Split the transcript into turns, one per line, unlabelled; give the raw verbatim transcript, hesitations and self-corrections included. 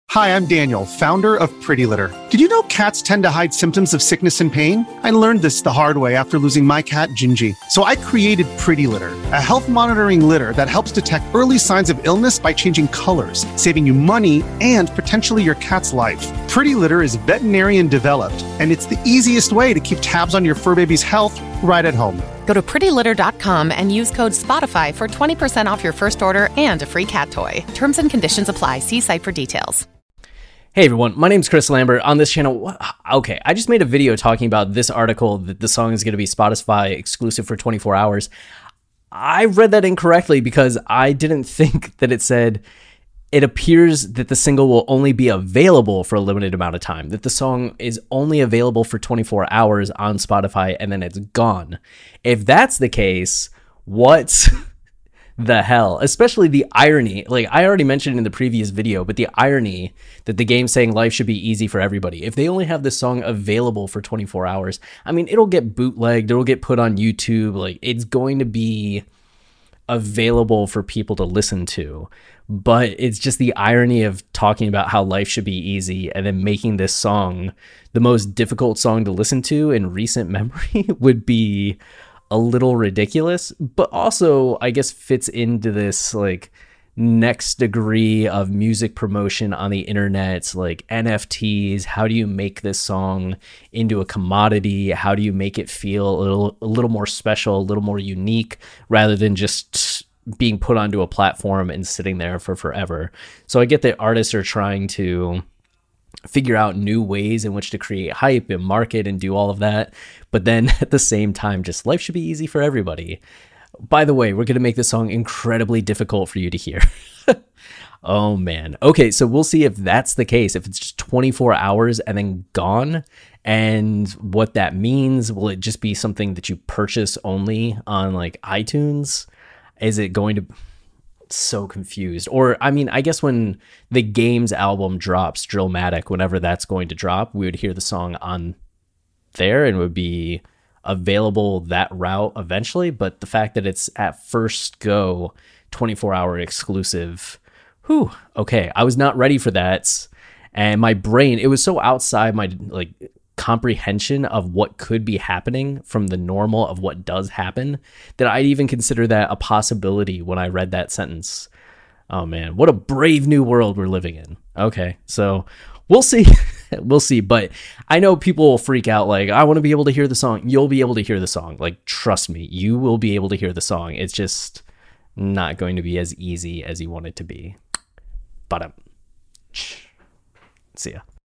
Hi, I'm Daniel, founder of Pretty Litter. Did you know cats tend to hide symptoms of sickness and pain? I learned this the hard way after losing my cat, Gingy. So I created Pretty Litter, a health monitoring litter that helps detect early signs of illness by changing colors, saving you money and potentially your cat's life. Pretty Litter is veterinarian developed, and it's the easiest way to keep tabs on your fur baby's health right at home.
Go to pretty litter dot com and use code SPOTIFY for twenty percent off your first order and a free cat toy. Terms and conditions apply. See site for details.
Hey everyone, my name's Chris Lambert. On this channel, okay, I just made a video talking about this article that the song is going to be Spotify exclusive for twenty-four hours. I read that incorrectly because I didn't think that it said it appears that the single will only be available for a limited amount of time, that the song is only available for twenty-four hours on Spotify and then it's gone. If that's the case, what the hell? Especially the irony, like I already mentioned in the previous video, but the irony that the game's saying life should be easy for everybody. If they only have this song available for twenty-four hours, I mean, it'll get bootlegged, it'll get put on YouTube, like it's going to be available for people to listen to. But it's just the irony of talking about how life should be easy and then making this song the most difficult song to listen to in recent memory would be a little ridiculous, but also I guess fits into this like next degree of music promotion on the internet, like N F Ts. How do you make this song into a commodity? How do you make it feel a little, a little more special, a little more unique, rather than just being put onto a platform and sitting there for forever? So I get that artists are trying to figure out new ways in which to create hype and market and do all of that. But then at the same time, just life should be easy for everybody. By the way, we're going to make this song incredibly difficult for you to hear. Oh man. Okay, so we'll see if that's the case, if it's just twenty-four hours and then gone, and what that means. Will it just be something that you purchase only on like iTunes? Is it going to... So confused. Or I mean, I guess when the Games album drops, Drillmatic, whenever that's going to drop, we would hear the song on there and it would be available that route eventually. But the fact that it's at first go twenty-four hour exclusive, whew, okay, I was not ready for that. And my brain, it was so outside my like comprehension of what could be happening from the normal of what does happen that I'd even consider that a possibility when I read that sentence. Oh man, what a brave new world we're living in. Okay, so we'll see. We'll see. But I know people will freak out like, I want to be able to hear the song. You'll be able to hear the song. Like, trust me, you will be able to hear the song. It's just not going to be as easy as you want it to be. But um, see ya.